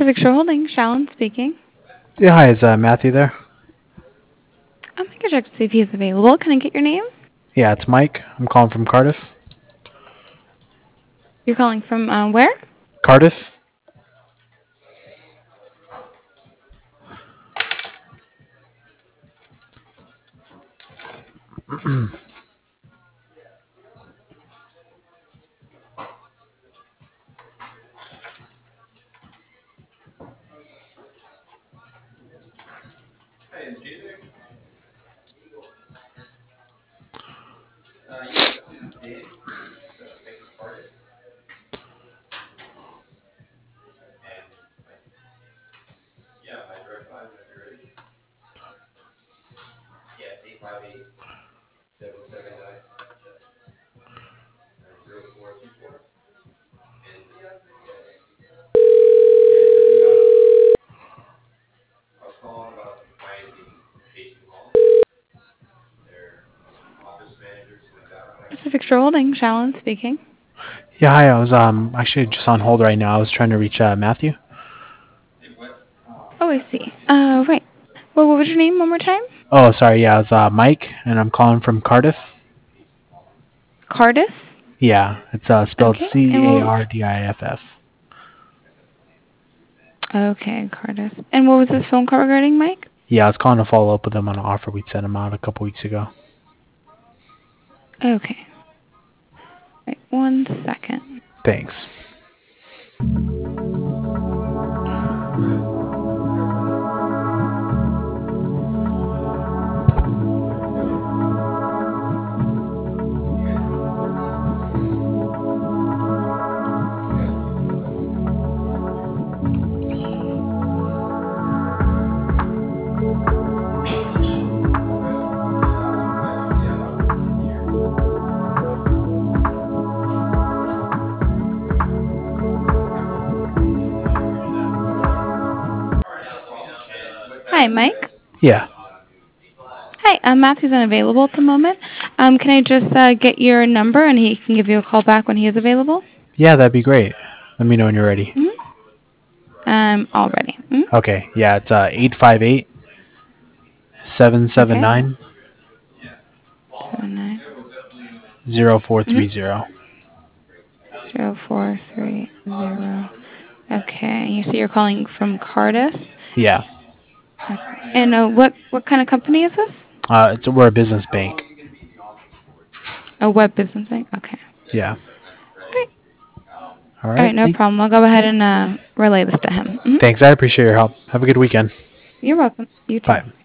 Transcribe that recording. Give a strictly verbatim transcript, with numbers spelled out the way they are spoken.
Pacific Shore Holdings, Shallon speaking. Yeah, hi, is uh, Matthew there? I'm going to check to see if he's available. Can I get your name? Yeah, it's Mike. I'm calling from Cardiff. You're calling from uh, where? Cardiff? Pacific Shore Holdings, Shallon speaking. Yeah, hi, I was um actually just on hold right now. I was trying to reach uh, Matthew. Oh, I see. Uh, right. Well, what was your name one more time? Oh, sorry, yeah, it's uh, Mike, and I'm calling from Cardiff. Cardiff? Yeah, it's uh, spelled Okay. And C A what? R D I F F. Okay, Cardiff. And what was this phone call regarding, Mike? Yeah, I was calling to follow up with him on an offer we'd sent him out a couple weeks ago. Okay. Right, one second. Thanks. Hi, Mike. Yeah. Hi, uh, Matthew's unavailable at the moment. Um, can I just uh, get your number and he can give you a call back when he is available? Yeah, that'd be great. Let me know when you're ready. Mm-hmm. Um, all ready. Mm-hmm. Okay, yeah, it's uh, eight five eight, seven seven Okay. nine, Seven nine. zero four three Mm-hmm. zero. Zero four three zero. Okay. You say you're calling from Cardiff. Yeah. Okay. And uh, what what kind of company is this? Uh, it's we're a business bank. A web business bank. Okay. Yeah. Great. All All right. right. No Thank- problem. I'll go ahead and uh, relay this to him. Mm-hmm. Thanks. I appreciate your help. Have a good weekend. You're welcome. You too. Bye.